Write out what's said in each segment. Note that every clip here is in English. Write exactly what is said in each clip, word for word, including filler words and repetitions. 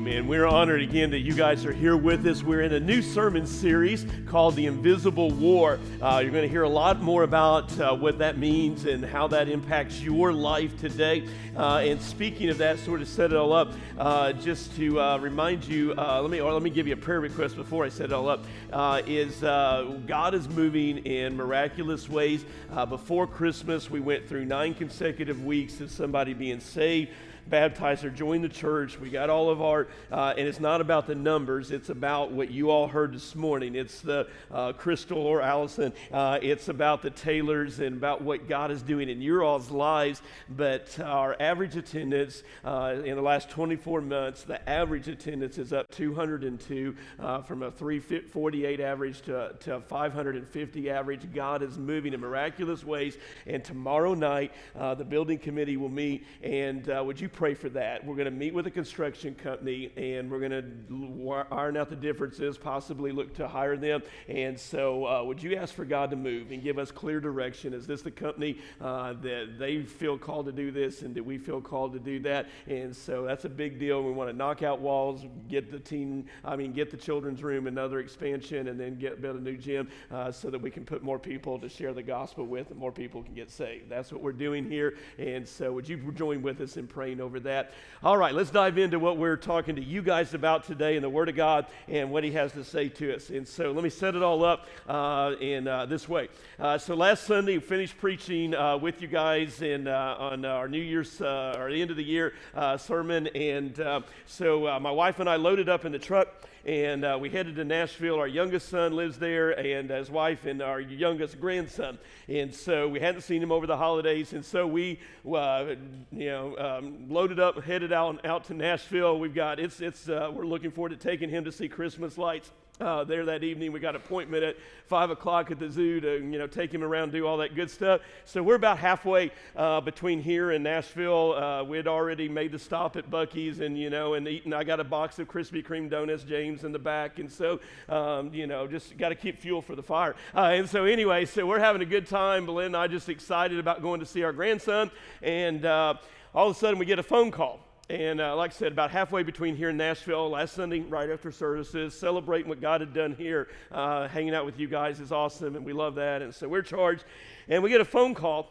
Amen. We're honored again that you guys are here with us. We're in a new sermon series called The Invisible War. Uh, you're going to hear a lot more about uh, what that means and how that impacts your life today. Uh, and speaking of that, sort of set it all up, uh, just to uh, remind you, uh, let me or let me give you a prayer request before I set it all up, uh, is uh, God is moving in miraculous ways. Uh, before Christmas, we went through nine consecutive weeks of somebody being saved, baptized, or joined the church. We got all of our, uh, and it's not about the numbers, it's about what you all heard this morning. It's the uh, Crystal or Allison, uh, it's about the Taylors and about what God is doing in your all's lives. But our average attendance uh, in the last twenty-four months, the average attendance is up two hundred two, uh, from a three forty-eight average to, to a five hundred fifty average. God is moving in miraculous ways, and tomorrow night uh, the building committee will meet, and uh, would you pray for that? We're going to meet with a construction company, and we're going to iron out the differences, possibly look to hire them. And so uh, would you ask for God to move and give us clear direction? Is this the company uh, that they feel called to do this, and do we feel called to do that? And so that's a big deal. We want to knock out walls, get the teen, I mean, get the children's room, another expansion, and then get build a new gym uh, so that we can put more people to share the gospel with, and more people can get saved. That's what we're doing here. And so would you join with us in praying over that? All right, let's dive into what we're talking to you guys about today in the Word of God and what He has to say to us. And so let me set it all up uh, in uh, this way. Uh, so last Sunday, we finished preaching uh, with you guys in, uh, on our New Year's, uh, or the end of the year uh, sermon. And uh, so uh, my wife and I loaded up in the truck, and uh, we headed to Nashville. Our youngest son lives there, and his wife, and our youngest grandson. And so we hadn't seen him over the holidays, and so we, uh, you know, um, loaded up, headed out out to Nashville. We've got it's it's uh, we're looking forward to taking him to see Christmas lights. Uh, there that evening. We got an appointment at five o'clock at the zoo to, you know, take him around, do all that good stuff. So we're about halfway uh, between here and Nashville. Uh, we had already made the stop at Buc-ee's, and, you know, and eaten. I got a box of Krispy Kreme donuts, James, in the back. And so, um, you know, just got to keep fuel for the fire. Uh, and so anyway, so we're having a good time. Belinda and I just excited about going to see our grandson. And uh, all of a sudden we get a phone call. And uh, like I said, about halfway between here and Nashville, last Sunday, right after services, celebrating what God had done here, uh, hanging out with you guys is awesome, and we love that. And so we're charged, and we get a phone call,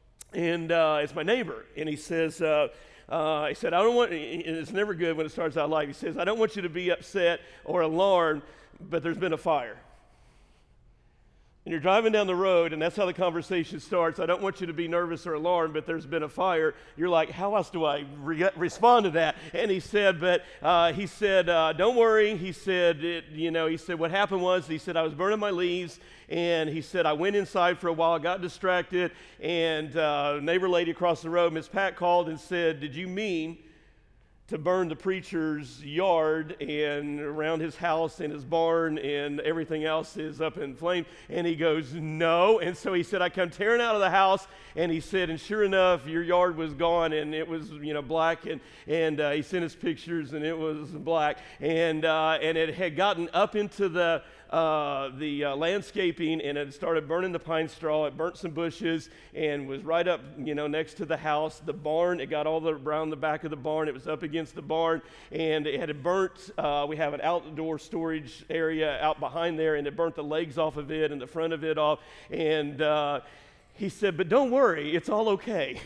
and uh, it's my neighbor, and he says, uh, uh, he said, I don't want, and it's never good when it starts out like, he says, I don't want you to be upset or alarmed, but there's been a fire. And you're driving down the road, and that's how the conversation starts. I don't want you to be nervous or alarmed, but there's been a fire. You're like, how else do I re- respond to that? And he said, but uh, he said, uh, don't worry. He said, it, you know, he said, what happened was, he said, I was burning my leaves, and he said, I went inside for a while, got distracted, and uh, neighbor lady across the road, Miss Pat, called and said, did you mean to burn the preacher's yard and around his house and his barn and everything else is up in flames? And he goes, no. And so he said, I come tearing out of the house, and he said, and sure enough, your yard was gone, and it was, you know, black, and and uh, he sent us pictures, and it was black, and uh, and it had gotten up into the Uh, the uh, landscaping, and it started burning the pine straw. It burnt some bushes and was right up, you know, next to the house. The barn, it got all the, around the back of the barn. It was up against the barn, and it had burnt. Uh, we have an outdoor storage area out behind there, and it burnt the legs off of it and the front of it off. And uh, he said, but don't worry, it's all okay.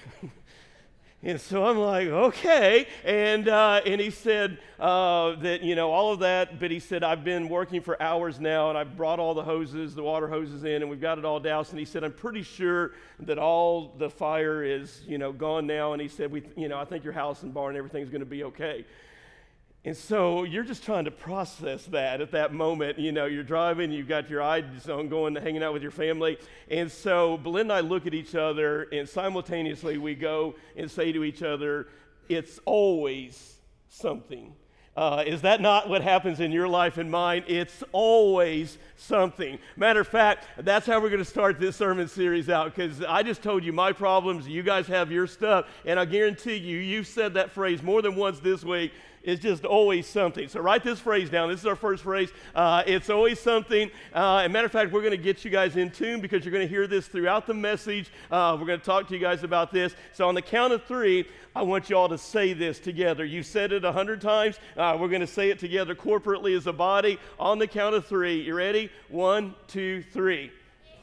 And so I'm like, okay. And uh, and he said uh, that, you know, all of that, but he said, I've been working for hours now, and I've brought all the hoses, the water hoses in, and we've got it all doused. And he said, I'm pretty sure that all the fire is, you know, gone now. And he said, we, you know, I think your house and barn, everything's going to be okay. And so you're just trying to process that at that moment. You know, you're driving, you've got your eyes on going, hanging out with your family. And so Belinda and I look at each other, and simultaneously we go and say to each other, it's always something. Uh, is that not what happens in your life and mine? It's always something. Matter of fact, that's how we're going to start this sermon series out, because I just told you my problems, you guys have your stuff, and I guarantee you, you've said that phrase more than once this week. It's just always something. So write this phrase down. This is our first phrase. Uh, it's always something. Uh, as a matter of fact, we're going to get you guys in tune, because you're going to hear this throughout the message. Uh, we're going to talk to you guys about this. So on the count of three, I want you all to say this together. You've said it a hundred times. Uh, we're going to say it together corporately as a body on the count of three. You ready? One, two, three.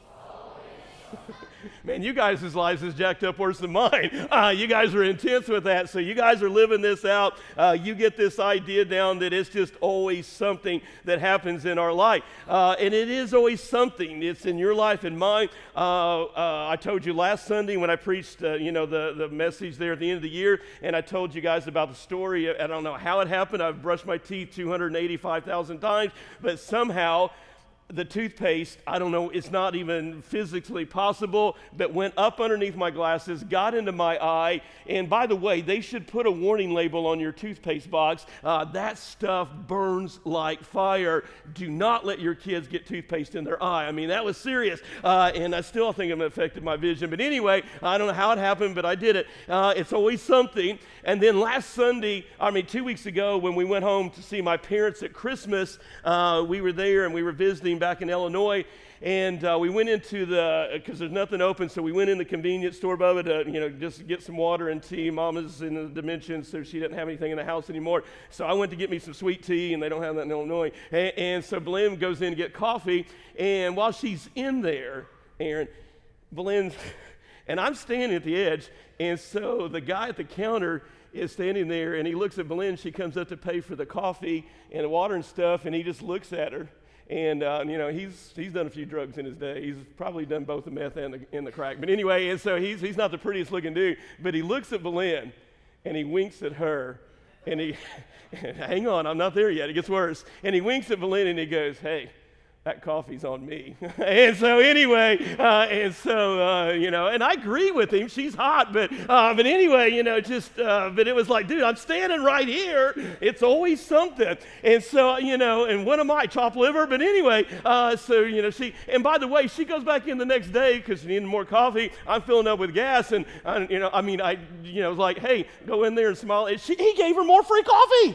Man, you guys' lives is jacked up worse than mine. Uh, you guys are intense with that, so you guys are living this out. Uh, you get this idea down that it's just always something that happens in our life. Uh, and it is always something. It's in your life and mine. Uh, uh, I told you last Sunday when I preached, uh, you know, the, the message there at the end of the year, and I told you guys about the story. I don't know how it happened. I've brushed my teeth two hundred eighty-five thousand times, but somehow the toothpaste, I don't know, it's not even physically possible, but went up underneath my glasses, got into my eye, and by the way, they should put a warning label on your toothpaste box. Uh, that stuff burns like fire. Do not let your kids get toothpaste in their eye. I mean, that was serious, uh, and I still think it affected my vision. But anyway, I don't know how it happened, but I did it. Uh, it's always something. And then last Sunday, I mean, two weeks ago, when we went home to see my parents at Christmas, uh, we were there and we were visiting back in Illinois, and uh, we went into the, because there's nothing open, so we went in the convenience store, Bubba, to, you know, just get some water and tea. Mama's in the Dimensions, so she doesn't have anything in the house anymore. So I went to get me some sweet tea, and they don't have that in Illinois. And, and so Belen goes in to get coffee, and while she's in there, Aaron, Belen's, and I'm standing at the edge, and so the guy at the counter is standing there, and he looks at Belen. She comes up to pay for the coffee and the water and stuff, and he just looks at her. And, uh, you know, he's he's done a few drugs in his day. He's probably done both the meth and the, and the crack. But anyway, and so he's he's not the prettiest looking dude. But he looks at Belen, and he winks at her. And he, hang on, I'm not there yet. It gets worse. And he winks at Belen, and he goes, hey, that coffee's on me. And so anyway, uh, and so, uh, you know, and I agree with him. She's hot, but uh, but anyway, you know, just, uh, but it was like, dude, I'm standing right here. It's always something. And so, you know, and what am I, chopped liver? But anyway, uh, so, you know, she, and by the way, she goes back in the next day because she needed more coffee. I'm filling up with gas. And, I, you know, I mean, I, you know, was like, hey, go in there and smile. And she, he gave her more free coffee.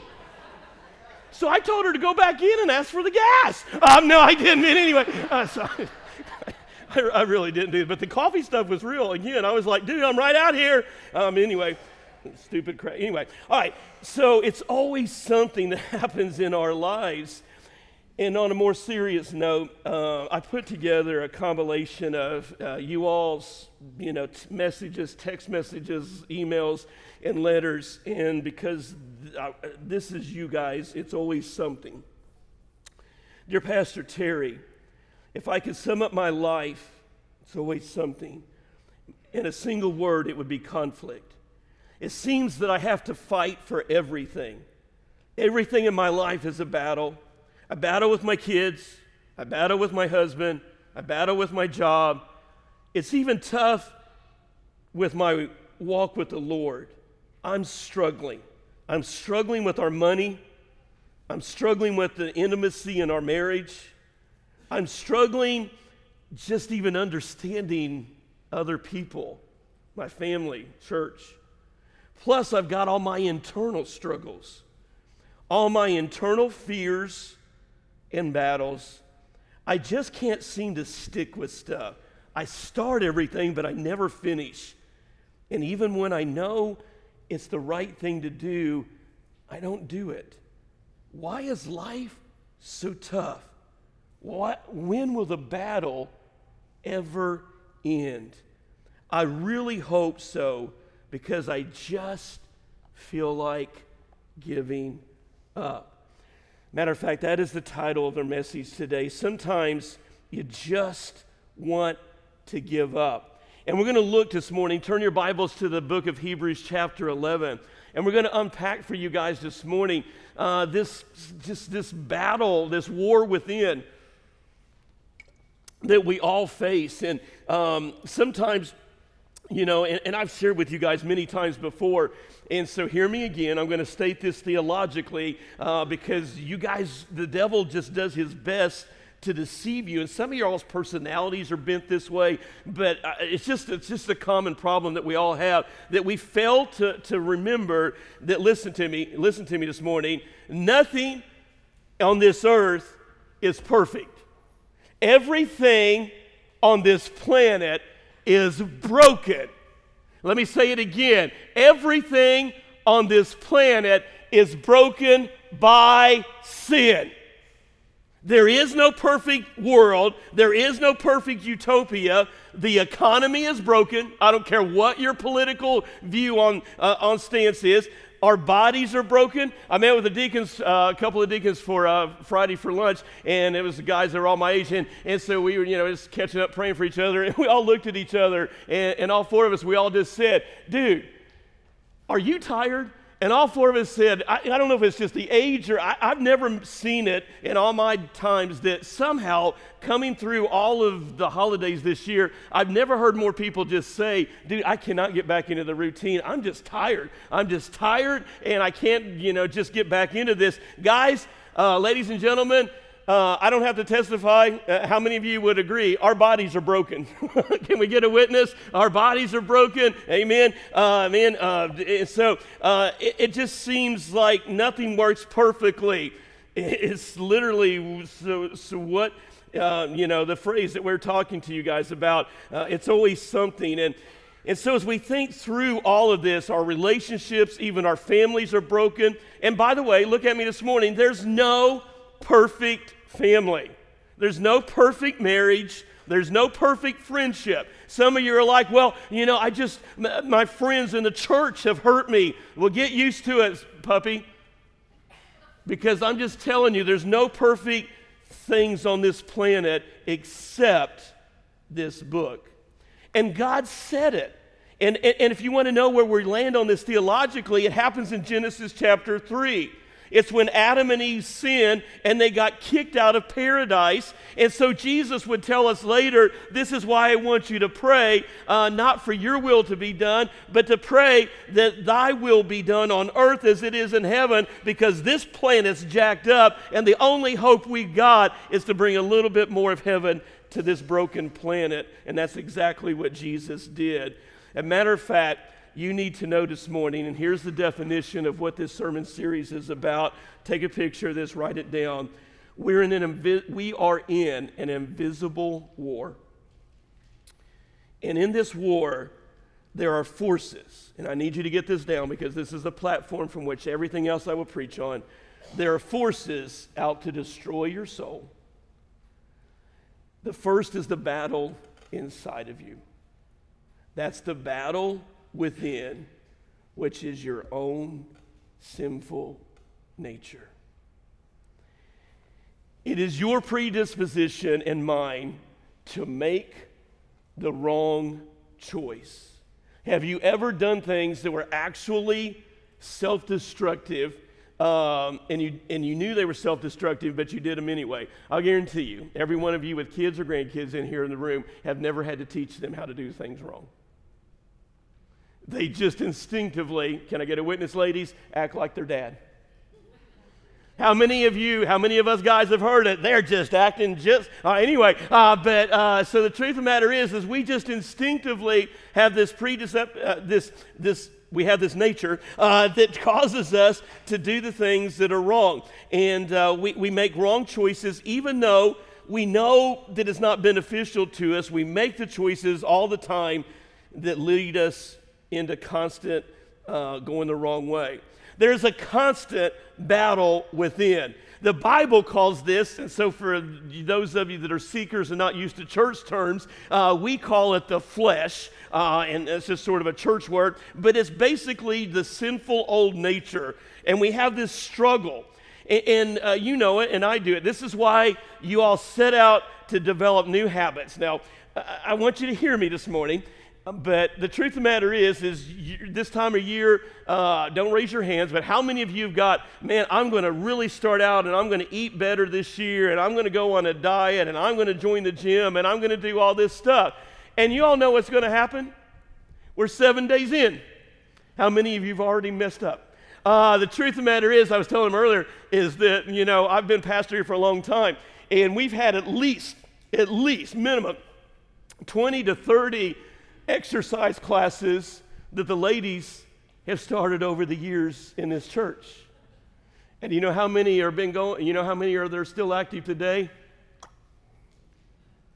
So I told her to go back in and ask for the gas. Um, no, I didn't. But anyway, uh, so I, I really didn't do it. But the coffee stuff was real. Again, I was like, dude, I'm right out here. Um, anyway, stupid crap. Anyway, all right. So it's always something that happens in our lives. And on a more serious note, uh, I put together a compilation of uh, you all's, you know, t- messages, text messages, emails, and letters. And because th- uh, this is you guys, it's always something. Dear Pastor Terry, if I could sum up my life, it's always something. In a single word, it would be conflict. It seems that I have to fight for everything. Everything in my life is a battle. I battle with my kids, I battle with my husband, I battle with my job. It's even tough with my walk with the Lord. I'm struggling. I'm struggling with our money. I'm struggling with the intimacy in our marriage. I'm struggling just even understanding other people, my family, church. Plus, I've got all my internal struggles, all my internal fears in battles. I just can't seem to stick with stuff. I start everything, but I never finish. And even when I know it's the right thing to do, I don't do it. Why is life so tough? What, when will the battle ever end? I really hope so, because I just feel like giving up. Matter of fact, that is the title of their message today. Sometimes you just want to give up. And we're going to look this morning, turn your Bibles to the book of Hebrews chapter eleven. And we're going to unpack for you guys this morning uh, this, just this battle, this war within that we all face. And um, sometimes, you know, and, and I've shared with you guys many times before, and so hear me again. I'm going to state this theologically uh, because you guys, the devil just does his best to deceive you. And some of y'all's personalities are bent this way, but uh, it's just it's just a common problem that we all have, that we fail to, to remember that, listen to me, listen to me this morning, nothing on this earth is perfect. Everything on this planet is broken. Let me say it again. Everything on this planet is broken by sin. There is no perfect world. There is no perfect utopia. The economy is broken. I don't care what your political view on, uh, on stance is. Our bodies are broken. I met with the deacons, uh, a couple of deacons for uh, Friday for lunch, and it was the guys that were all my age, and, and so we were, you know, just catching up, praying for each other, and we all looked at each other, and, and all four of us, we all just said, dude, are you tired? And all four of us said, I, I don't know if it's just the age or I, I've never seen it in all my times that somehow coming through all of the holidays this year, I've never heard more people just say, dude, I cannot get back into the routine. I'm just tired. I'm just tired and I can't, you know, just get back into this. Guys, uh, ladies and gentlemen, Uh, I don't have to testify. Uh, how many of you would agree? Our bodies are broken. Can we get a witness? Our bodies are broken. Amen. Uh, man, uh, and so uh, it, it just seems like nothing works perfectly. It's literally so. So what? Uh, you know, the phrase that we're talking to you guys about. Uh, it's always something. And and so as we think through all of this, our relationships, even our families are broken. And by the way, look at me this morning. There's no perfect family. There's no perfect marriage. There's no perfect friendship. Some of you are like, well, you know, I just, my friends in the church have hurt me. Well, get used to it, puppy. Because I'm just telling you, there's no perfect things on this planet except this book. And God said it. And, and, and if you want to know where we land on this theologically, it happens in Genesis chapter three. It's when Adam and Eve sinned and they got kicked out of paradise. And so Jesus would tell us later, this is why I want you to pray, uh, not for your will to be done, but to pray that thy will be done on earth as it is in heaven, because this planet's jacked up and the only hope we got is to bring a little bit more of heaven to this broken planet. And that's exactly what Jesus did. As a matter of fact, you need to know this morning, and here's the definition of what this sermon series is about. Take a picture of this, write it down. We're in an invi- we are in an invisible war. And in this war, there are forces, and I need you to get this down because this is a platform from which everything else I will preach on. There are forces out to destroy your soul. The first is the battle inside of you. That's the battle within, which is your own sinful nature. It is your predisposition and mine to make the wrong choice. Have you ever done things that were actually self-destructive, um, and you and you knew they were self-destructive, but you did them anyway? I'll guarantee you, every one of you with kids or grandkids in here in the room have never had to teach them how to do things wrong. They just instinctively, can I get a witness, ladies, act like their dad. How many of you, how many of us guys have heard it? They're just acting just, uh, anyway. Uh, but uh, so the truth of the matter is, is we just instinctively have this predicep- uh, this, this, we have this nature uh, that causes us to do the things that are wrong. And uh, we, we make wrong choices, even though we know that it's not beneficial to us. We make the choices all the time that lead us into constant uh, going the wrong way. There's a constant battle within. The Bible calls this, and so for those of you that are seekers and not used to church terms, uh, we call it the flesh, uh, and it's just sort of a church word, but it's basically the sinful old nature, and we have this struggle, and, and uh, you know it, and I do it. This is why you all set out to develop new habits. Now, I, I want you to hear me this morning. But the truth of the matter is, is you, this time of year, uh, don't raise your hands, but how many of you have got, man, I'm going to really start out and I'm going to eat better this year and I'm going to go on a diet and I'm going to join the gym and I'm going to do all this stuff. And you all know what's going to happen? We're seven days in. How many of you have already messed up? Uh, the truth of the matter is, I was telling them earlier, is that, you know, I've been pastor here for a long time and we've had at least, at least minimum twenty to thirty exercise classes that the ladies have started over the years in this church. And you know how many are been going, you know how many are there still active today?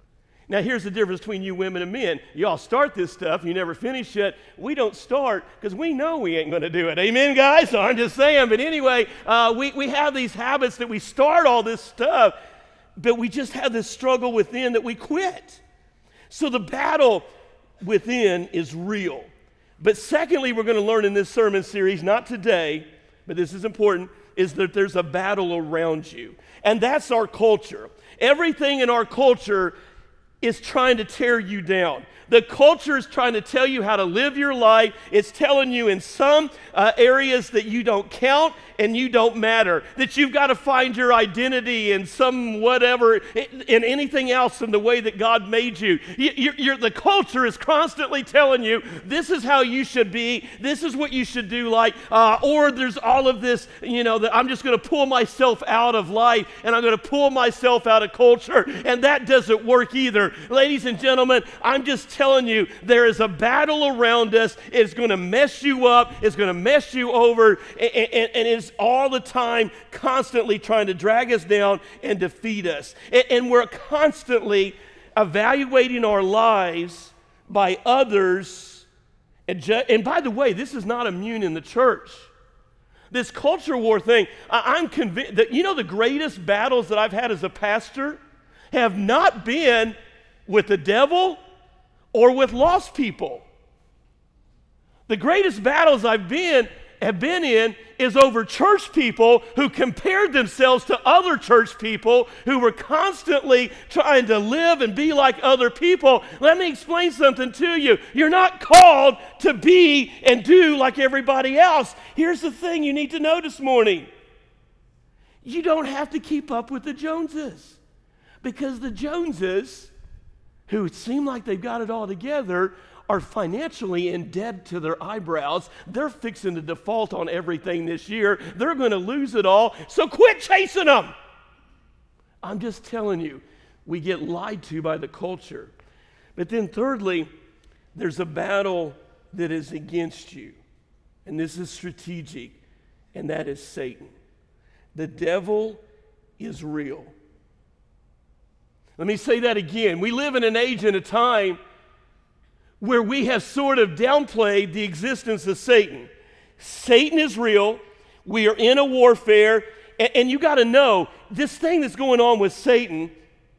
Now, here's the difference between you women and men. Y'all start this stuff, you never finish it. We don't start because we know we ain't going to do it. Amen, guys? So I'm just saying. But anyway, uh, we, we have these habits that we start all this stuff, but we just have this struggle within that we quit. So the battle within is real. But secondly, we're going to learn in this sermon series, not today, but this is important, is that there's a battle around you. And that's our culture. Everything in our culture is trying to tear you down. The culture is trying to tell you how to live your life. It's telling you in some uh, areas that you don't count and you don't matter, that you've got to find your identity in some whatever, in anything else in the way that God made you. you you're, you're, the culture is constantly telling you this is how you should be, this is what you should do like, uh, or there's all of this, you know, that I'm just going to pull myself out of life and I'm going to pull myself out of culture, and that doesn't work either. Ladies and gentlemen, I'm just telling you, there is a battle around us. It's going to mess you up. It's going to mess you over, and, and, and it's all the time constantly trying to drag us down and defeat us. And, and we're constantly evaluating our lives by others. And, ju- and by the way, this is not immune in the church. This culture war thing, I- I'm convinced that, you know, the greatest battles that I've had as a pastor have not been with the devil or with lost people. The greatest battles I've been have been in is over church people who compared themselves to other church people who were constantly trying to live and be like other people. Let me explain something to you. You're not called to be and do like everybody else. Here's the thing you need to know this morning. You don't have to keep up with the Joneses, because the Joneses, who seem like they've got it all together, are financially in debt to their eyebrows. They're fixing to default on everything this year. They're going to lose it all, so quit chasing them. I'm just telling you, we get lied to by the culture. But then thirdly, there's a battle that is against you, and this is strategic, and that is Satan. The devil is real. Let me say that again. We live in an age and a time where we have sort of downplayed the existence of Satan. Satan is real. We are in a warfare. And, and you got to know, this thing that's going on with Satan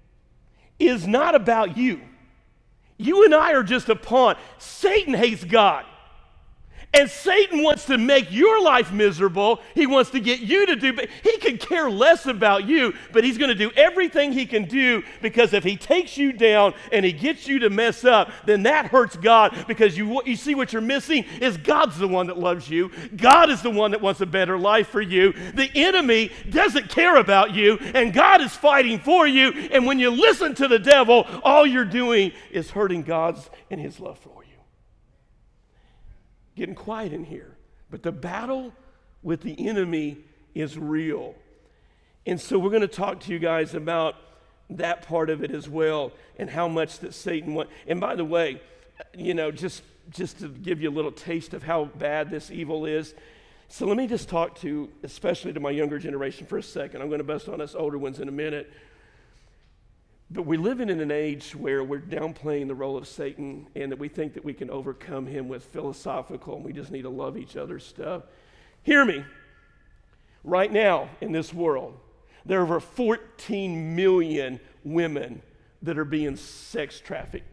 is not about you. You and I are just a pawn. Satan hates God. And Satan wants to make your life miserable. He wants to get you to do, but he could care less about you, but he's going to do everything he can do, because if he takes you down and he gets you to mess up, then that hurts God, because you, you see what you're missing is God's the one that loves you. God is the one that wants a better life for you. The enemy doesn't care about you, and God is fighting for you. And when you listen to the devil, all you're doing is hurting God's and his love for you. Getting quiet in here. But the battle with the enemy is real. And so we're going to talk to you guys about that part of it as well, and how much that Satan wants. And by the way, you know, just, just to give you a little taste of how bad this evil is, so let me just talk to, especially to my younger generation for a second. I'm going to bust on us older ones in a minute. But we're living in an age where we're downplaying the role of Satan, and that we think that we can overcome him with philosophical, and we just need to love each other stuff. Hear me. Right now in this world, there are over fourteen million women that are being sex trafficked.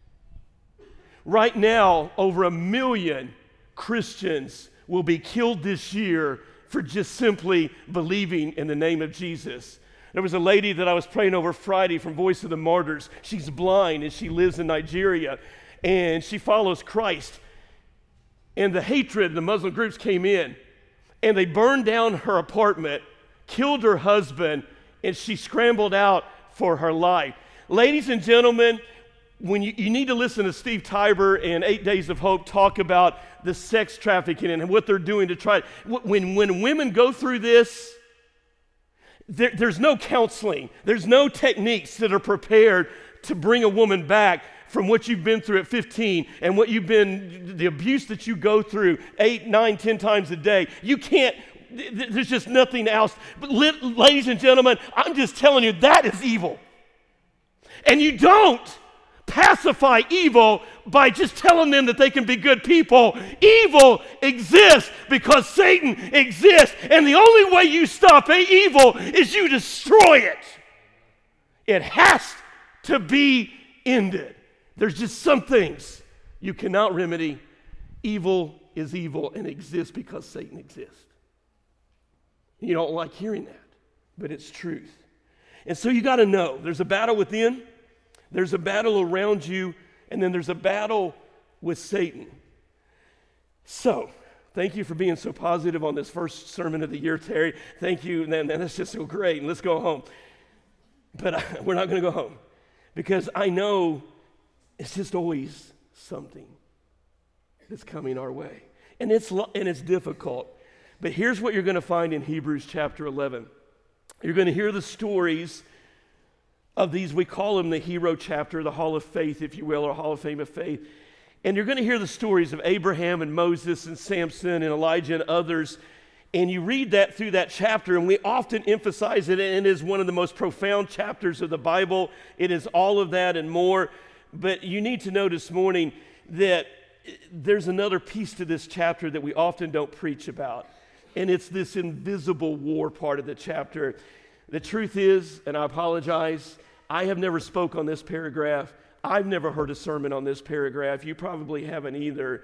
Right now, over a million Christians will be killed this year for just simply believing in the name of Jesus. There was a lady that I was praying over Friday from Voice of the Martyrs. She's blind and she lives in Nigeria, and she follows Christ. And the hatred of the Muslim groups came in, and they burned down her apartment, killed her husband, and she scrambled out for her life. Ladies and gentlemen, when you, you need to listen to Steve Tiber and Eight Days of Hope talk about the sex trafficking and what they're doing to try. When, when women go through this, There, there's no counseling. There's no techniques that are prepared to bring a woman back from what you've been through at fifteen and what you've been, the abuse that you go through eight, nine, ten times a day. You can't, th- there's just nothing else. But li- ladies and gentlemen, I'm just telling you, that is evil. And you don't pacify evil by just telling them that they can be good people. Evil exists because Satan exists, and the only way you stop evil is you destroy it. It has to be ended. There's just some things you cannot remedy. Evil is evil and exists because Satan exists. You don't like hearing that, but it's truth. And so you got to know there's a battle within, there's a battle around you, and then there's a battle with Satan. So, thank you for being so positive on this first sermon of the year, Terry. Thank you, and then that's just so great, and let's go home. But I, we're not going to go home because I know it's just always something that's coming our way. And it's and it's difficult. But here's what you're going to find in Hebrews chapter eleven. You're going to hear the stories of these, we call them the hero chapter, the Hall of Faith, if you will, or Hall of Fame of Faith. And you're going to hear the stories of Abraham and Moses and Samson and Elijah and others. And you read that through that chapter, and we often emphasize it, and it is one of the most profound chapters of the Bible. It is all of that and more. But you need to know this morning that there's another piece to this chapter that we often don't preach about. And it's this invisible war part of the chapter. The truth is, and I apologize, I have never spoke on this paragraph. I've never heard a sermon on this paragraph. You probably haven't either.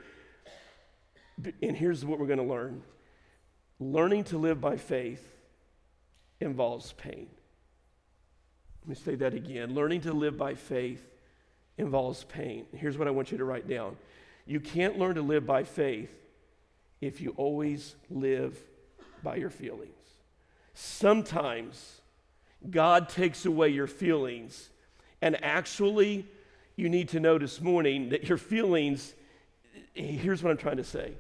And here's what we're going to learn. Learning to live by faith involves pain. Let me say that again. Learning to live by faith involves pain. Here's what I want you to write down. You can't learn to live by faith if you always live by your feelings. Sometimes God takes away your feelings, and actually you need to know this morning that your feelings, here's what I'm trying to say.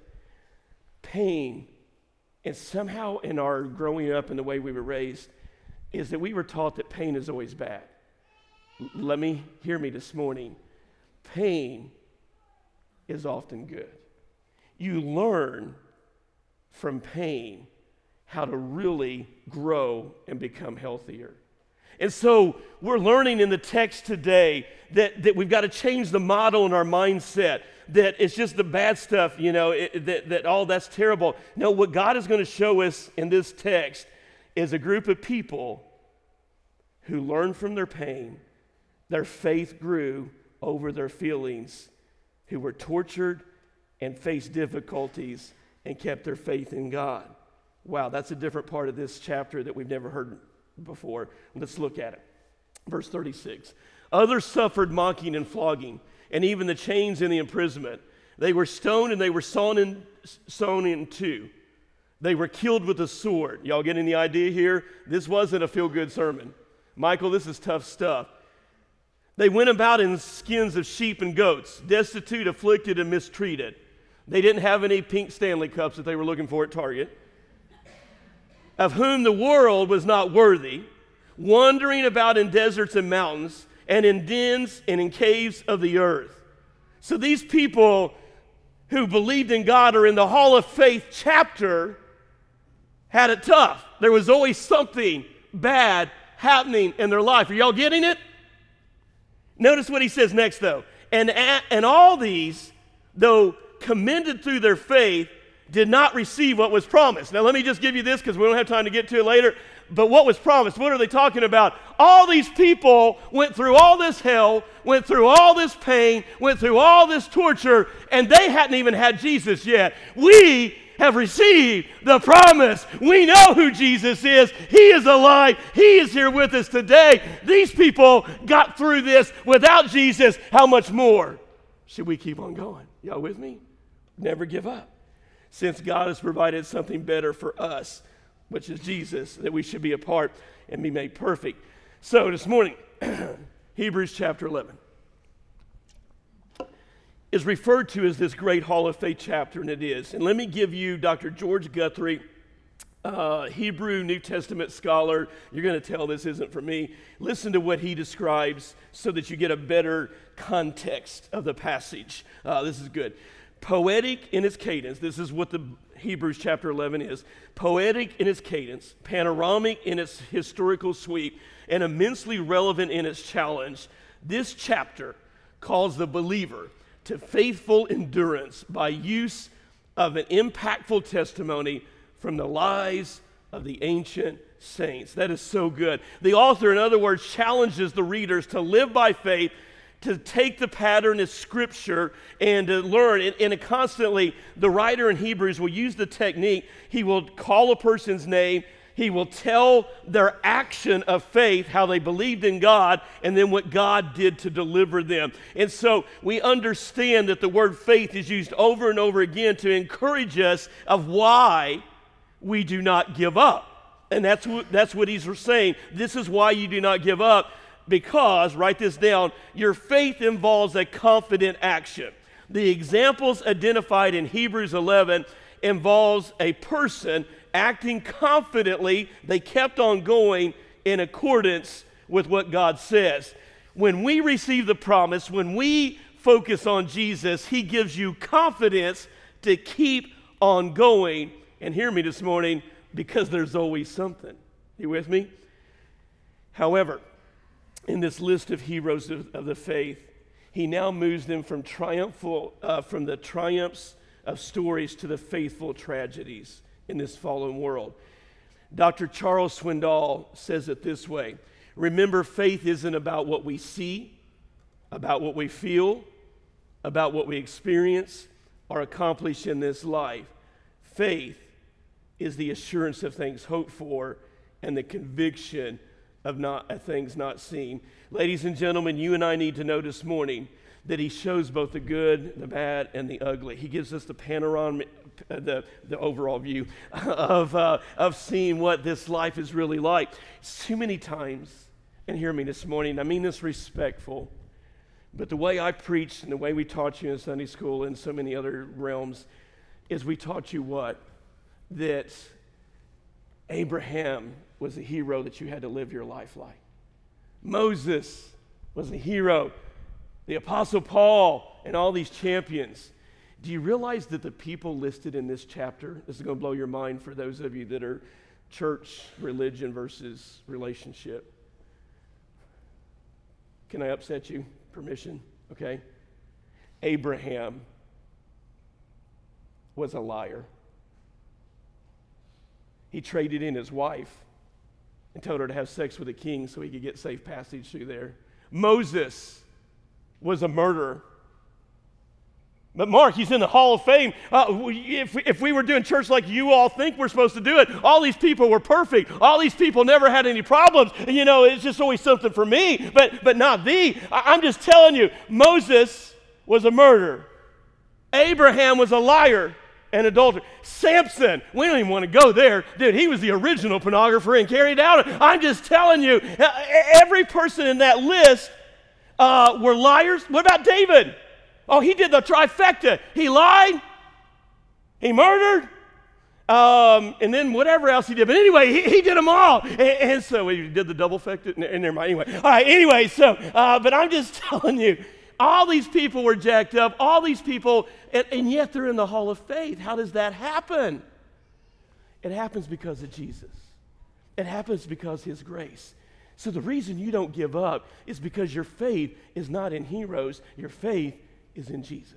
Pain, and somehow in our growing up and the way we were raised, is that we were taught that pain is always bad. Let me hear me this morning. Pain is often good. You learn from pain how to really grow and become healthier. And so we're learning in the text today that, that we've got to change the model in our mindset, that it's just the bad stuff, you know, it, that, that all that's terrible. No, what God is going to show us in this text is a group of people who learned from their pain, their faith grew over their feelings, who were tortured and faced difficulties and kept their faith in God. Wow, that's a different part of this chapter that we've never heard before. Let's look at it. Verse thirty-six. Others suffered mocking and flogging, and even the chains and the imprisonment. They were stoned and they were sawn in, sewn in two. They were killed with a sword. Y'all getting the idea here? This wasn't a feel-good sermon. Michael, this is tough stuff. They went about in skins of sheep and goats, destitute, afflicted, and mistreated. They didn't have any pink Stanley cups that they were looking for at Target. Of whom the world was not worthy, wandering about in deserts and mountains, and in dens and in caves of the earth. So these people who believed in God or in the Hall of Faith chapter had it tough. There was always something bad happening in their life. Are y'all getting it? Notice what he says next, though. And, and all these, though commended through their faith, did not receive what was promised. Now, let me just give you this because we don't have time to get to it later. But what was promised? What are they talking about? All these people went through all this hell, went through all this pain, went through all this torture, and they hadn't even had Jesus yet. We have received the promise. We know who Jesus is. He is alive. He is here with us today. These people got through this without Jesus. How much more should we keep on going? Y'all with me? Never give up. Since God has provided something better for us, which is Jesus, that we should be a part and be made perfect. So this morning, Hebrews chapter eleven is referred to as this great Hall of Faith chapter, and it is. And let me give you Doctor George Guthrie, uh, Hebrew New Testament scholar. You're going to tell this isn't for me. Listen to what he describes so that you get a better context of the passage. Uh, this is good. Poetic in its cadence. This is what the Hebrews chapter eleven is. Poetic in its cadence, panoramic in its historical sweep, and immensely relevant in its challenge. This chapter calls the believer to faithful endurance by use of an impactful testimony from the lives of the ancient saints. That is so good. The author, in other words, challenges the readers to live by faith, to take the pattern of Scripture and to learn. And, and constantly, the writer in Hebrews will use the technique. He will call a person's name. He will tell their action of faith, how they believed in God, and then what God did to deliver them. And so we understand that the word faith is used over and over again to encourage us of why we do not give up. And that's what, that's what he's saying. This is why you do not give up, because, write this down, your faith involves a confident action. The examples identified in Hebrews eleven involves a person acting confidently. They kept on going in accordance with what God says. When we receive the promise, when we focus on Jesus, he gives you confidence to keep on going. And hear me this morning, because there's always something. You with me? However, in this list of heroes of, of the faith, he now moves them from triumphal, uh, from the triumphs of stories to the faithful tragedies in this fallen world. Doctor Charles Swindoll says it this way: remember, faith isn't about what we see, about what we feel, about what we experience or accomplish in this life. Faith is the assurance of things hoped for and the conviction of not of things not seen. Ladies and gentlemen, you and I need to know this morning that he shows both the good, the bad, and the ugly. He gives us the panorama, the, the overall view of, uh, of seeing what this life is really like. Too many times, and hear me this morning, I mean this respectful, but the way I preached and the way we taught you in Sunday school and so many other realms is we taught you what? That Abraham was a hero that you had to live your life like. Moses was a hero. The Apostle Paul and all these champions. Do you realize that the people listed in this chapter, this is going to blow your mind for those of you that are church, religion versus relationship. Can I upset you? Permission? Okay. Abraham was a liar. He traded in his wife and told her to have sex with a king so he could get safe passage through there. Moses was a murderer. But Mark, he's in the Hall of Fame. Uh, if, if we were doing church like you all think we're supposed to do it, all these people were perfect. All these people never had any problems. And, you know, it's just always something for me, but, but not thee. I, I'm just telling you, Moses was a murderer. Abraham was a liar and adulterer. Samson, we don't even want to go there. Dude, he was the original pornographer and carried out. I'm just telling you, every person in that list uh, were liars. What about David? Oh, he did the trifecta. He lied, he murdered, um, and then whatever else he did. But anyway, he, he did them all. And, and so he did the double fecta. And never mind. Anyway, all right. Anyway, so uh, but I'm just telling you, all these people were jacked up. All these people, and, and yet they're in the Hall of Faith. How does that happen? It happens because of Jesus. It happens because of his grace. So the reason you don't give up is because your faith is not in heroes. Your faith is in Jesus.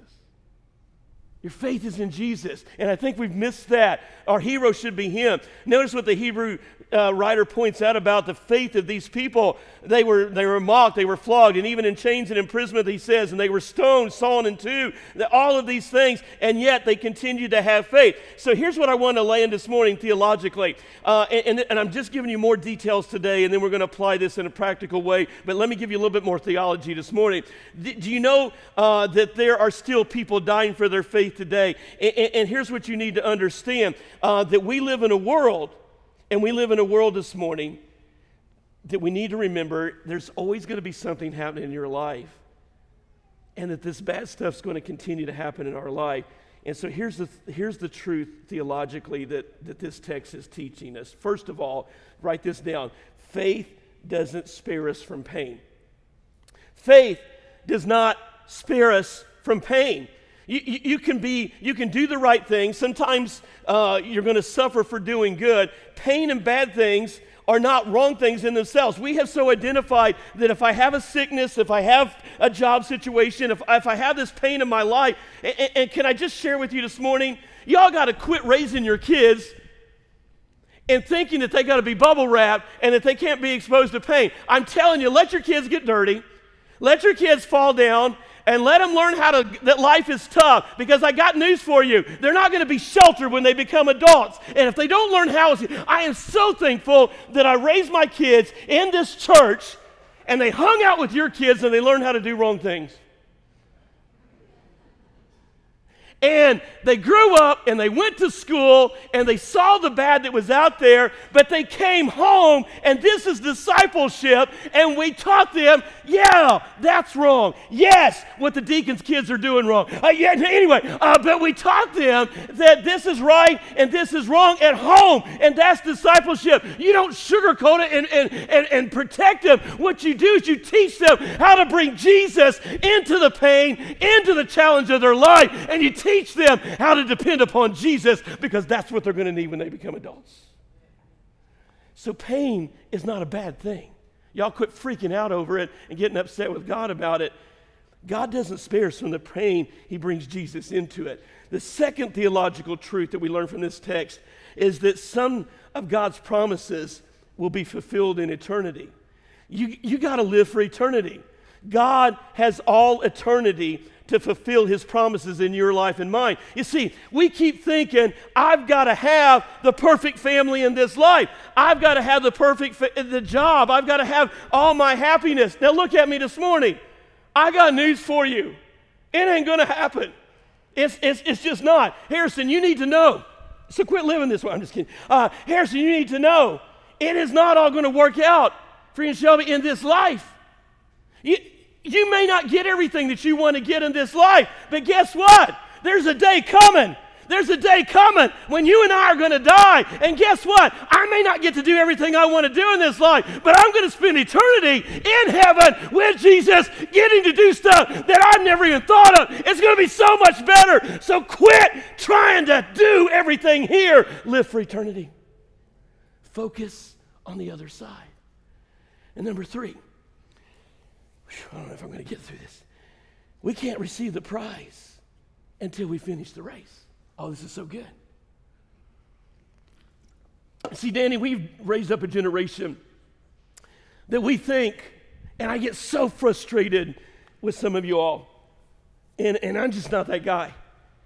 Your faith is in Jesus. And I think we've missed that. Our hero should be him. Notice what the Hebrew uh, writer points out about the faith of these people. They were, they were mocked, they were flogged, and even in chains and imprisonment, he says, and they were stoned, sawn in two, all of these things, and yet they continued to have faith. So here's what I want to land this morning theologically. Uh, and, and, and I'm just giving you more details today, and then we're going to apply this in a practical way. But let me give you a little bit more theology this morning. D- do you know uh, that there are still people dying for their faith today? And, and, and here's what you need to understand, uh, that we live in a world, and we live in a world this morning that we need to remember there's always going to be something happening in your life, and that this bad stuff's going to continue to happen in our life. And so here's the, here's the truth theologically that, that this text is teaching us. First of all, write this down. Faith doesn't spare us from pain. Faith does not spare us from pain. You, you, you can be, you can do the right thing. Sometimes uh, you're going to suffer for doing good. Pain and bad things are not wrong things in themselves. We have so identified that if I have a sickness, if I have a job situation, if, if I have this pain in my life, and, and can I just share with you this morning, y'all got to quit raising your kids and thinking that they got to be bubble wrapped and that they can't be exposed to pain. I'm telling you, let your kids get dirty, let your kids fall down, and let them learn how to, that life is tough, because I got news for you. They're not going to be sheltered when they become adults. And if they don't learn how, I am so thankful that I raised my kids in this church and they hung out with your kids and they learned how to do wrong things. And they grew up and they went to school and they saw the bad that was out there, but they came home, and this is discipleship, and we taught them, yeah, that's wrong. Yes, what the deacons' kids are doing wrong. Uh, yeah, anyway, uh, but we taught them that this is right and this is wrong at home, and that's discipleship. You don't sugarcoat it and, and, and, and protect them. What you do is you teach them how to bring Jesus into the pain, into the challenge of their life, and you teach Teach them how to depend upon Jesus, because that's what they're going to need when they become adults. So pain is not a bad thing. Y'all quit freaking out over it and getting upset with God about it. God doesn't spare us from the pain. He brings Jesus into it. The second theological truth that we learn from this text is that some of God's promises will be fulfilled in eternity. You, you got to live for eternity. God has all eternity to fulfill his promises in your life and mine. You see, we keep thinking, I've got to have the perfect family in this life. I've got to have the perfect fa- the job. I've got to have all my happiness. Now look at me this morning. I got news for you. It ain't going to happen. It's, it's, it's just not. Harrison, you need to know. So quit living this way. I'm just kidding. Uh, Harrison, you need to know. It is not all going to work out for you and Shelby in this life. You, You may not get everything that you want to get in this life, but guess what? There's a day coming. There's a day coming when you and I are going to die. And guess what? I may not get to do everything I want to do in this life, but I'm going to spend eternity in heaven with Jesus, getting to do stuff that I've never even thought of. It's going to be so much better. So quit trying to do everything here. Live for eternity. Focus on the other side. And number three, I don't know if I'm going to get through this. We can't receive the prize until we finish the race. Oh, this is so good. See, Danny, we've raised up a generation that we think, and I get so frustrated with some of you all, and, and I'm just not that guy.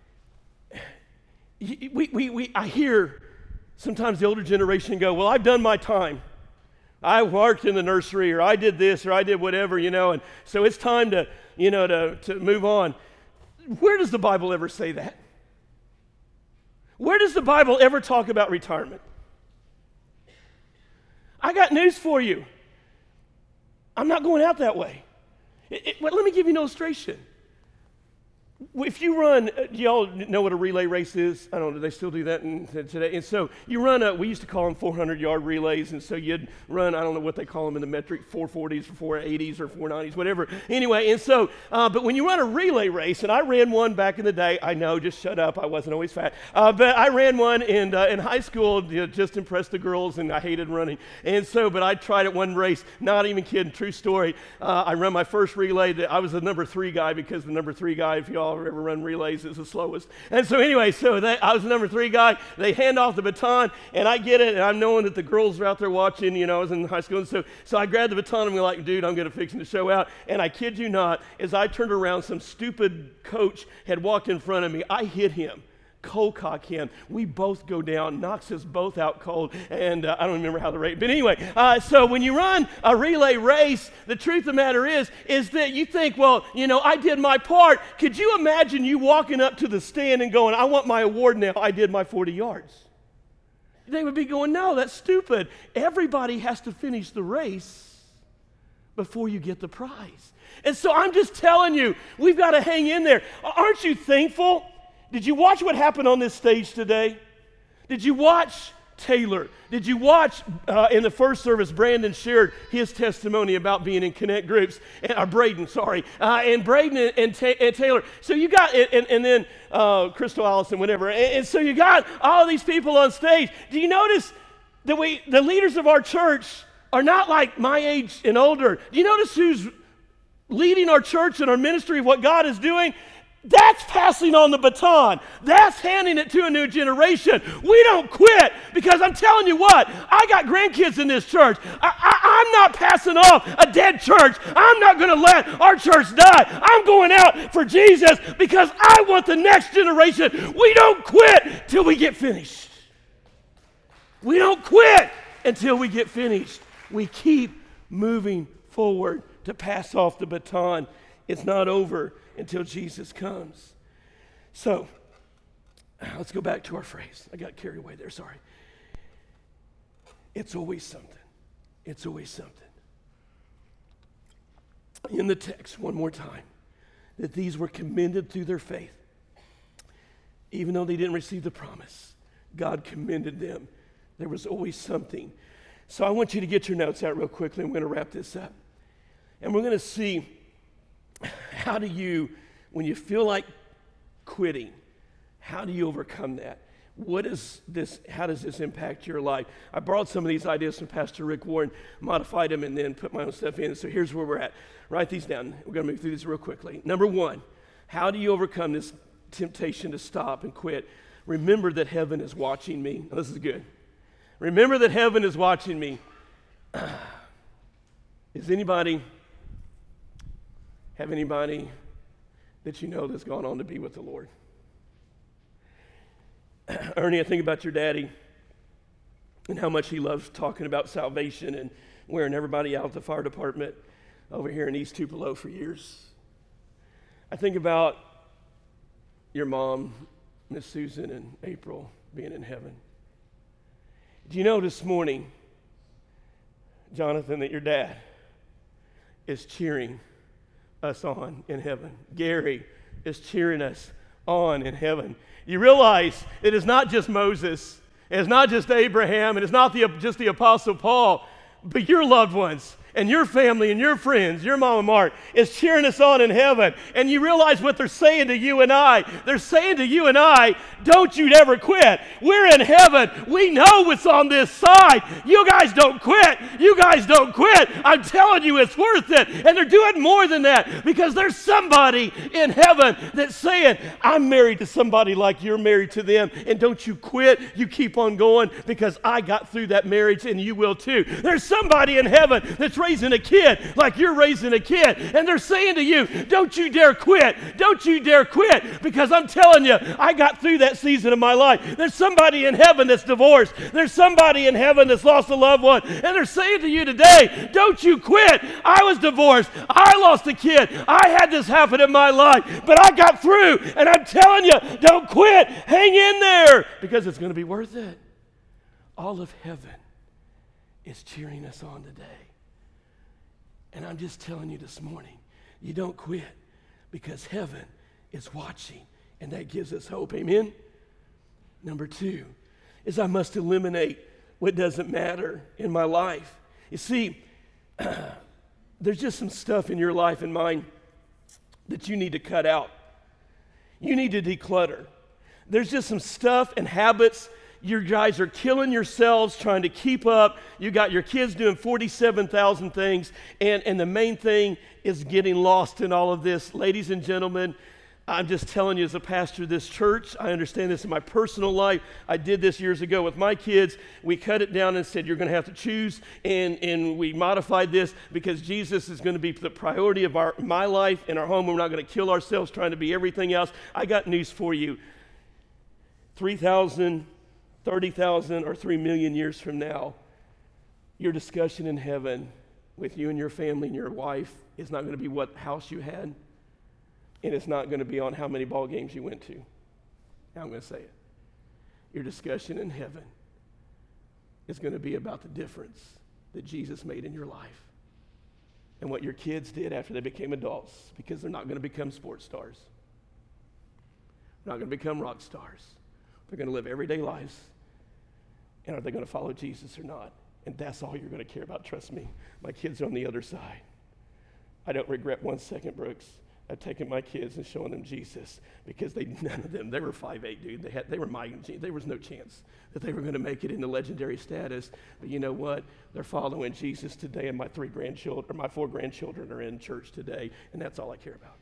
We, we, we, I hear sometimes the older generation go, well, I've done my time. I worked in the nursery, or I did this, or I did whatever, you know, and so it's time to, you know, to, to move on. Where does the Bible ever say that? Where does the Bible ever talk about retirement? I got news for you. I'm not going out that way. It, it, well, let me give you an illustration. If you run, uh, do y'all know what a relay race is? I don't know, do they still do that in, today? And so you run, a, we used to call them four hundred yard relays, and so you'd run, I don't know what they call them in the metric, four forties or four eighties or four nineties, whatever. Anyway, and so, uh, but when you run a relay race, and I ran one back in the day, I know, just shut up, I wasn't always fat, uh, but I ran one in, uh, in high school, you know, just impressed the girls, and I hated running. And so, but I tried it one race, not even kidding, true story. Uh, I ran my first relay, that I was the number three guy, because the number three guy, if y'all ever run relays, is the slowest. And so anyway, so they, I was the number three guy. They hand off the baton, and I get it, and I'm knowing that the girls are out there watching. You know, I was in high school, and so so I grabbed the baton, and I'm like, dude, I'm going to fix the show out. And I kid you not, as I turned around, some stupid coach had walked in front of me. I hit him. Cold cock him. We both go down, knocks us both out cold, and uh, I don't remember how the race, but anyway, uh, so when you run a relay race, the truth of the matter is, is that you think, well, you know, I did my part. Could you imagine you walking up to the stand and going, I want my award now, I did my forty yards? They would be going, no, that's stupid. Everybody has to finish the race before you get the prize. And so I'm just telling you, we've got to hang in there. Aren't you thankful? Did you watch what happened on this stage today? Did you watch Taylor? Did you watch uh, in the first service, Brandon shared his testimony about being in connect groups, and, or Braden, sorry, uh, and Braden and, and, Ta- and Taylor. So you got, and, and then uh, Crystal Allison, whatever. And, and so you got all of these people on stage. Do you notice that we, the leaders of our church are not like my age and older. Do you notice who's leading our church and our ministry of what God is doing? That's passing on the baton. That's handing it to a new generation. We don't quit because I'm telling you what, I got grandkids in this church. I, I, I'm not passing off a dead church. I'm not going to let our church die. I'm going out for Jesus because I want the next generation. We don't quit till we get finished. We don't quit until we get finished. We keep moving forward to pass off the baton. It's not over until Jesus comes. So, let's go back to our phrase. I got carried away there, sorry. It's always something. It's always something. In the text, one more time, that these were commended through their faith. Even though they didn't receive the promise, God commended them. There was always something. So I want you to get your notes out real quickly. I'm going to wrap this up. And we're going to see, how do you, when you feel like quitting, how do you overcome that? What is this, how does this impact your life? I borrowed some of these ideas from Pastor Rick Warren, modified them, and then put my own stuff in. So here's where we're at. Write these down. We're going to move through these real quickly. Number one, how do you overcome this temptation to stop and quit? Remember that heaven is watching me. Now, this is good. Remember that heaven is watching me. Is anybody, have anybody that you know that's gone on to be with the Lord? Ernie, I think about your daddy and how much he loves talking about salvation and wearing everybody out at the fire department over here in East Tupelo for years. I think about your mom, Miss Susan, and April being in heaven. Do you know this morning, Jonathan, that your dad is cheering us on in heaven? Gary is cheering us on in heaven. You realize it is not just Moses, it is not just Abraham, it is not the, just the Apostle Paul, but your loved ones and your family and your friends, your mama Mark, is cheering us on in heaven. And you realize what they're saying to you and I. They're saying to you and I, don't you ever quit. We're in heaven. We know what's on this side. You guys don't quit. You guys don't quit. I'm telling you, it's worth it. And they're doing more than that because there's somebody in heaven that's saying, I'm married to somebody like you're married to them. And don't you quit. You keep on going because I got through that marriage and you will too. There's somebody in heaven that's raising a kid like you're raising a kid, and they're saying to you, don't you dare quit, don't you dare quit, because I'm telling you, I got through that season of my life. There's somebody in heaven that's divorced, there's somebody in heaven that's lost a loved one, and they're saying to you today, don't you quit. I was divorced, I lost a kid, I had this happen in my life, but I got through, and I'm telling you, don't quit, hang in there, because it's going to be worth it. All of heaven is cheering us on today. And I'm just telling you this morning, you don't quit because heaven is watching, and that gives us hope. Amen? Number two is I must eliminate what doesn't matter in my life. You see, there's just some stuff in your life and mine that you need to cut out. You need to declutter. There's just some stuff and habits. You guys are killing yourselves trying to keep up. You got your kids doing forty-seven thousand things, and, and the main thing is getting lost in all of this. Ladies and gentlemen, I'm just telling you as a pastor of this church, I understand this in my personal life. I did this years ago with my kids. We cut it down and said, you're going to have to choose, and, and we modified this because Jesus is going to be the priority of our my life and our home. We're not going to kill ourselves trying to be everything else. I got news for you. three thousand thirty thousand or three million years from now, your discussion in heaven with you and your family and your wife is not going to be what house you had, and it's not going to be on how many ball games you went to. Now I'm going to say it. Your discussion in heaven is going to be about the difference that Jesus made in your life and what your kids did after they became adults, because they're not going to become sports stars. They're not going to become rock stars. They're going to live everyday lives. And are they going to follow Jesus or not? And that's all you're going to care about, trust me. My kids are on the other side. I don't regret one second, Brooks, of taking my kids and showing them Jesus, because they none of them, they were five eight, dude. They had they were my there was no chance that they were going to make it into legendary status. But you know what? They're following Jesus today, and my three grandchildren, or my four grandchildren are in church today, and that's all I care about.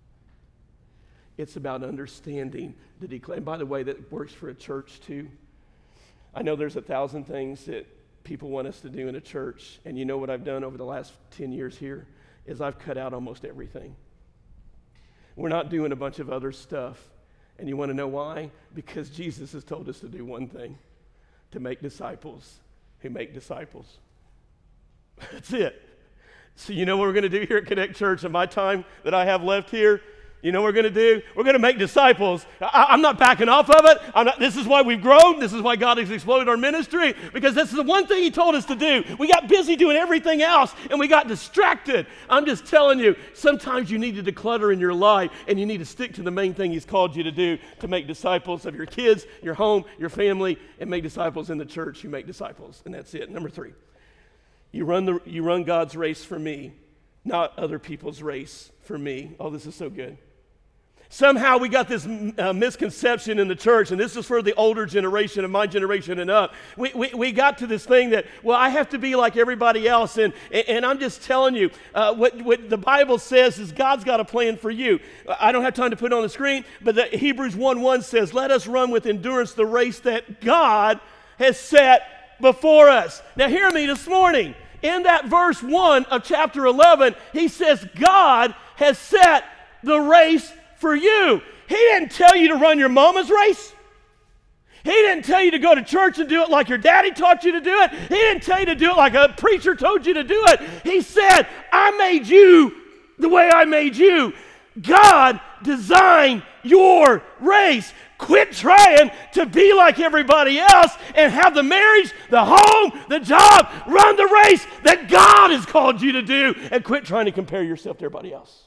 It's about understanding the declare. And by the way, that works for a church too. I know there's a thousand things that people want us to do in a church, and you know what I've done over the last ten years here is I've cut out almost everything. We're not doing a bunch of other stuff. And you want to know why? Because Jesus has told us to do one thing, to make disciples who make disciples. That's it. So you know what we're going to do here at Connect Church in my time that I have left here? You know what we're going to do? We're going to make disciples. I, I'm not backing off of it. I'm not, this is why we've grown. This is why God has exploded our ministry, because this is the one thing he told us to do. We got busy doing everything else, and we got distracted. I'm just telling you, sometimes you need to declutter in your life, and you need to stick to the main thing he's called you to do, to make disciples of your kids, your home, your family, and make disciples in the church. You make disciples, and that's it. Number three, you run, the, you run God's race for me, not other people's race for me. Oh, this is so good. Somehow we got this uh, misconception in the church, and this is for the older generation and my generation and up. We, we, we got to this thing that, well, I have to be like everybody else, and, and I'm just telling you, uh, what, what the Bible says is God's got a plan for you. I don't have time to put it on the screen, but the Hebrews one one says, let us run with endurance the race that God has set before us. Now hear me this morning. In that verse one of chapter eleven, he says God has set the race for you. He didn't tell you to run your mama's race. He didn't tell you to go to church and do it like your daddy taught you to do it. He didn't tell you to do it like a preacher told you to do it. He said, I made you the way I made you. God designed your race. Quit trying to be like everybody else and have the marriage, the home, the job. Run the race that God has called you to do, and quit trying to compare yourself to everybody else.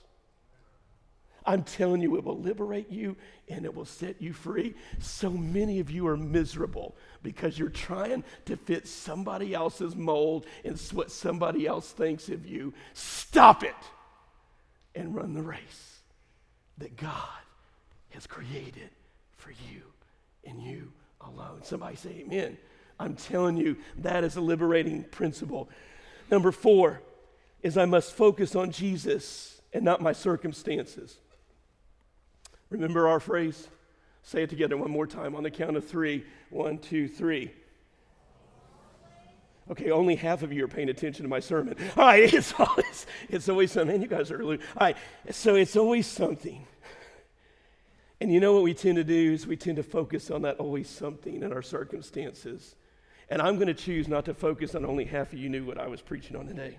I'm telling you, it will liberate you and it will set you free. So many of you are miserable because you're trying to fit somebody else's mold and what somebody else thinks of you. Stop it and run the race that God has created for you and you alone. Somebody say amen. I'm telling you, that is a liberating principle. Number four is I must focus on Jesus and not my circumstances. Remember our phrase? Say it together one more time on the count of three. One, two, three. Okay, only half of you are paying attention to my sermon. All right, it's always, it's always something. Man, you guys are early. All right, so it's always something. And you know what we tend to do is we tend to focus on that always something in our circumstances. And I'm going to choose not to focus on only half of you knew what I was preaching on today.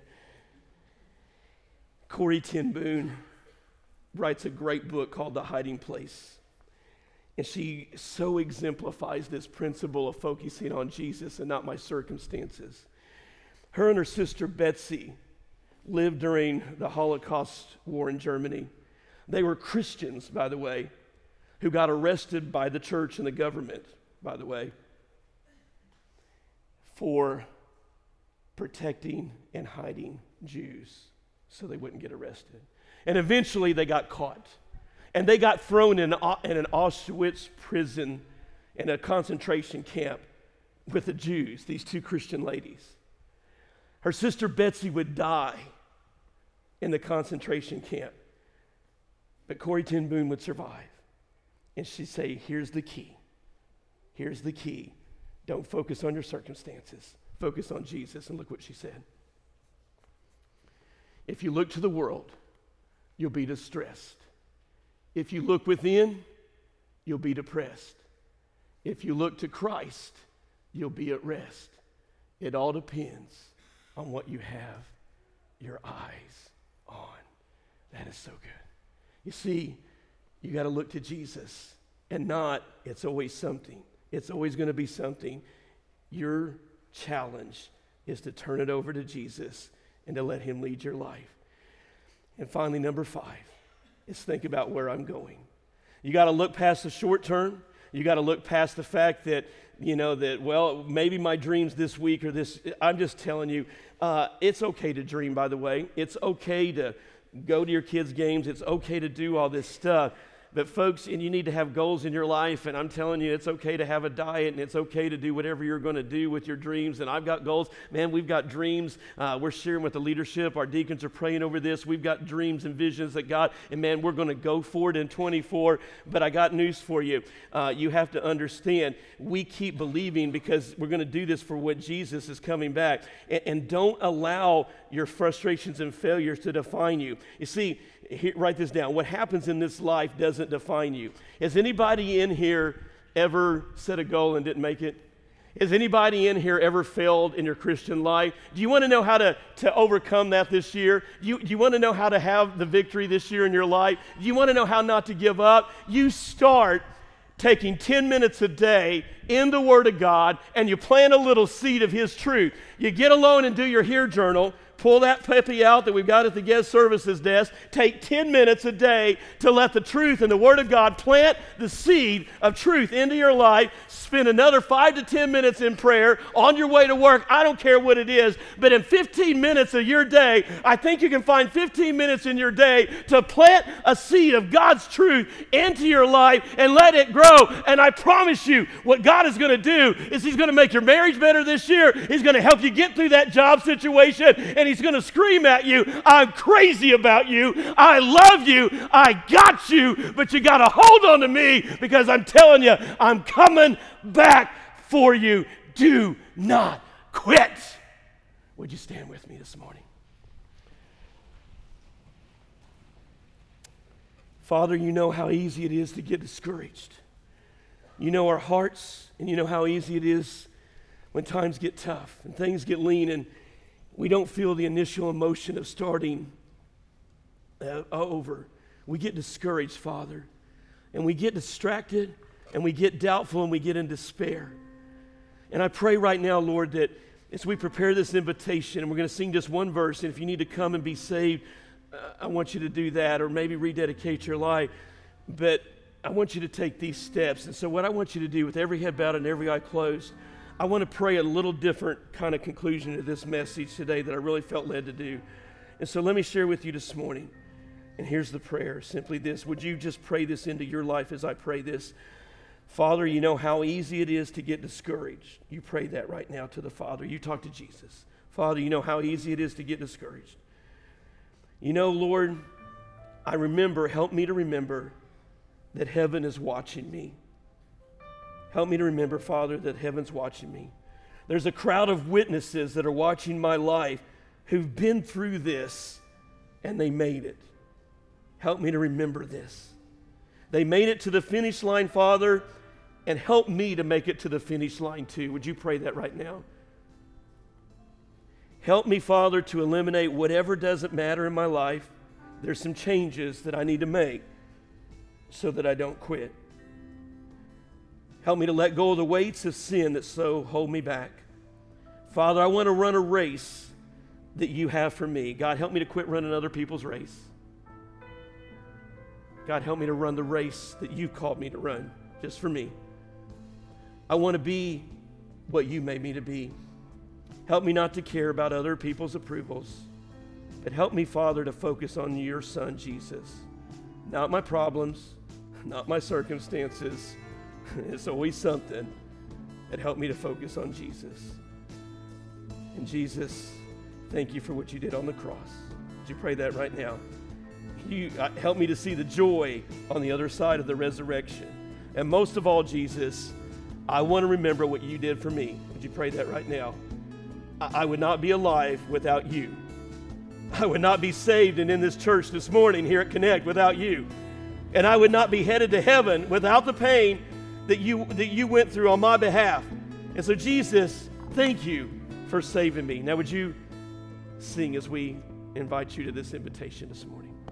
Corrie ten Boom writes a great book called The Hiding Place. And she so exemplifies this principle of focusing on Jesus and not my circumstances. Her and her sister Betsy lived during the Holocaust war in Germany. They were Christians, by the way, who got arrested by the church and the government, by the way, for protecting and hiding Jews so they wouldn't get arrested. And eventually they got caught. And they got thrown in, in an Auschwitz prison in a concentration camp with the Jews, these two Christian ladies. Her sister Betsy would die in the concentration camp. But Corrie ten Boom would survive. And she'd say, here's the key. Here's the key. Don't focus on your circumstances. Focus on Jesus. And look what she said. If you look to the world, you'll be distressed. If you look within, you'll be depressed. If you look to Christ, you'll be at rest. It all depends on what you have your eyes on. That is so good. You see, you got to look to Jesus and not, it's always something. It's always going to be something. Your challenge is to turn it over to Jesus and to let him lead your life. And finally, number five is think about where I'm going. You got to look past the short term. You got to look past the fact that, you know, that, well, maybe my dreams this week or this, I'm just telling you, uh, it's okay to dream, by the way. It's okay to go to your kids' games. It's okay to do all this stuff. But folks, and you need to have goals in your life, and I'm telling you, it's okay to have a diet, and it's okay to do whatever you're going to do with your dreams. And I've got goals. Man, we've got dreams. Uh, we're sharing with the leadership. Our deacons are praying over this. We've got dreams and visions that God, and man, we're going to go for it in twenty-four. But I got news for you. Uh, you have to understand, we keep believing because we're going to do this for when Jesus is coming back. And, and don't allow your frustrations and failures to define you. You see, here, write this down. What happens in this life doesn't define you. Has anybody in here ever set a goal and didn't make it? Has anybody in here ever failed in your Christian life? Do you want to know how to, to overcome that this year? Do you, do you want to know how to have the victory this year in your life? Do you want to know how not to give up? You start taking ten minutes a day in the Word of God, and you plant a little seed of His truth. You get alone and do your Hear Journal. Pull that puppy out that we've got at the guest services desk. Take ten minutes a day to let the truth and the Word of God plant the seed of truth into your life. Spend another five to ten minutes in prayer on your way to work. I don't care what it is, but in fifteen minutes of your day, I think you can find fifteen minutes in your day to plant a seed of God's truth into your life and let it grow. And I promise you, what God is going to do is He's going to make your marriage better this year. He's going to help you get through that job situation, and He's going to scream at you, I'm crazy about you, I love you, I got you, but you got to hold on to me because I'm telling you, I'm coming back for you. Do not quit. Would you stand with me this morning? Father, you know how easy it is to get discouraged. You know our hearts, and you know how easy it is when times get tough and things get lean and we don't feel the initial emotion of starting uh, over. We get discouraged, Father, and we get distracted, and we get doubtful, and we get in despair. And I pray right now, Lord, that as we prepare this invitation, and we're going to sing just one verse, and if you need to come and be saved, uh, I want you to do that, or maybe rededicate your life. But I want you to take these steps. And so what I want you to do, with every head bowed and every eye closed, I want to pray a little different kind of conclusion to this message today that I really felt led to do. And so let me share with you this morning. And here's the prayer, simply this. Would you just pray this into your life as I pray this? Father, you know how easy it is to get discouraged. You pray that right now to the Father. You talk to Jesus. Father, you know how easy it is to get discouraged. You know, Lord, I remember, help me to remember that heaven is watching me. Help me to remember, Father, that heaven's watching me. There's a crowd of witnesses that are watching my life who've been through this, and they made it. Help me to remember this. They made it to the finish line, Father, and help me to make it to the finish line too. Would you pray that right now? Help me, Father, to eliminate whatever doesn't matter in my life. There's some changes that I need to make so that I don't quit. Help me to let go of the weights of sin that so hold me back. Father, I want to run a race that you have for me. God, help me to quit running other people's race. God, help me to run the race that you've called me to run, just for me. I want to be what you made me to be. Help me not to care about other people's approvals, but help me, Father, to focus on your Son, Jesus. Not my problems, not my circumstances. It's always something that helped me to focus on Jesus. And Jesus, thank you for what you did on the cross. Would you pray that right now? You uh, help me to see the joy on the other side of the resurrection. And most of all, Jesus, I want to remember what you did for me. Would you pray that right now? I, I would not be alive without you. I would not be saved and in this church this morning here at Connect without you. And I would not be headed to heaven without the pain that you that you went through on my behalf. And so, Jesus, thank you for saving me. Now, would you sing as we invite you to this invitation this morning?